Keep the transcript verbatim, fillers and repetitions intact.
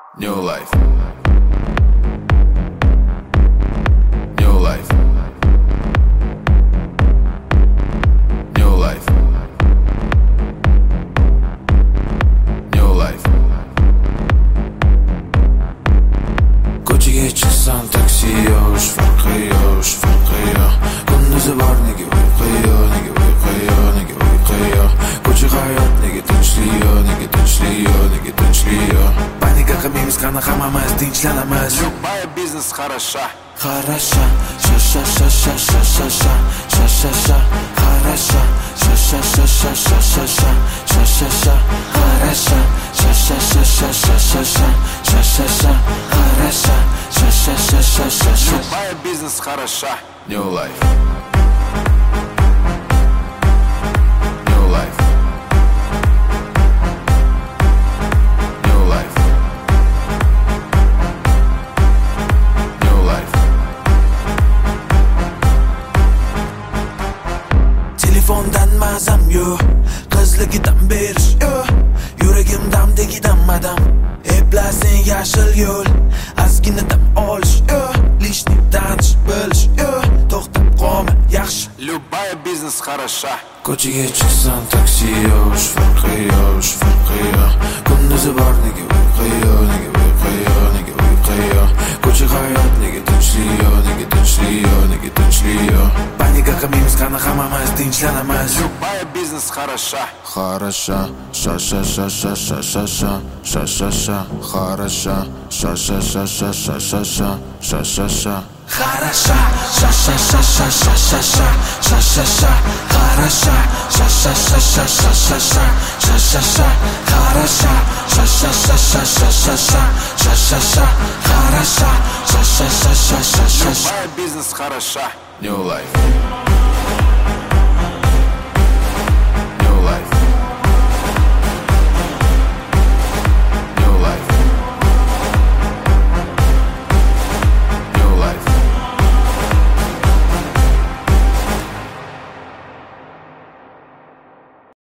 New life. New life. New life. New life. Ko'chaga chiqsam taksi yo'q, farqi yo'q, farqi yo'q. Kunduzi bor nega uyqu yo'q, nega uyqu yo'q, nega uyqu yo'q. Ko'cha hayot nega tinchlik yo'q, nega tinchlik yo'q, nega tinchlik yo'q. Panika qilmaymiz, qani hammamiz tinchlanamiz. Любая бизнес хороша. Хороша, ша-ша-ша-ша-ша-ша-ша, ша-ша-ша, хороша, ша-ша-ша-ша-ша-ша-ша, ша-ша-ша, хороша, ша-ша-ша-ша-ша-ша-ша, ша-ша-ша, хороша, ша-ша-ша-ша-ша-ша. Любая бизнес хороша. New life. New life. New life. New life. Telefondan mazam yo'q, qizligidan berish yo'q. Yuragim damdegidan madam, eplasing yashil yo'l. Ozgina dam olish yo'q, lishni tanish bilish yo'q. To'xtab qolma, yaxshi. Любая бизнес хороша. Ko'chaga chiqsam taksi yo'q, farqi yo'q, farqi yo'q. Kunduzi bor nega uyqu yo'q, nega uyqu yo'q, nega uyqu yo'q. Ko'cha hayot nega tinchlik yo'q, nega tinchlik yo'q, nega tinchlik yo'q. Panika qilmaymiz, qani hammamiz tinchlanamiz. Любая бизнес хороша. Хороша, ша-ша-ша-ша-ша-ша-ша, ша-ша-ша, хороша, ша-ша-ша-ша-ша-ша-ша, ша-ша-ша. Хороша, ша-ша-ша-ша-ша-ша-ша, ша-ша-ша, хороша, ша-ша-ша-ша-ша-ша-ша, ша-ша-ша, хороша, ша-ша-ша-ша-ша-ша-ша, ша-ша-ша, хороша, ша-ша-ша-ша-ша-ша. Любая бизнес хороша. New life.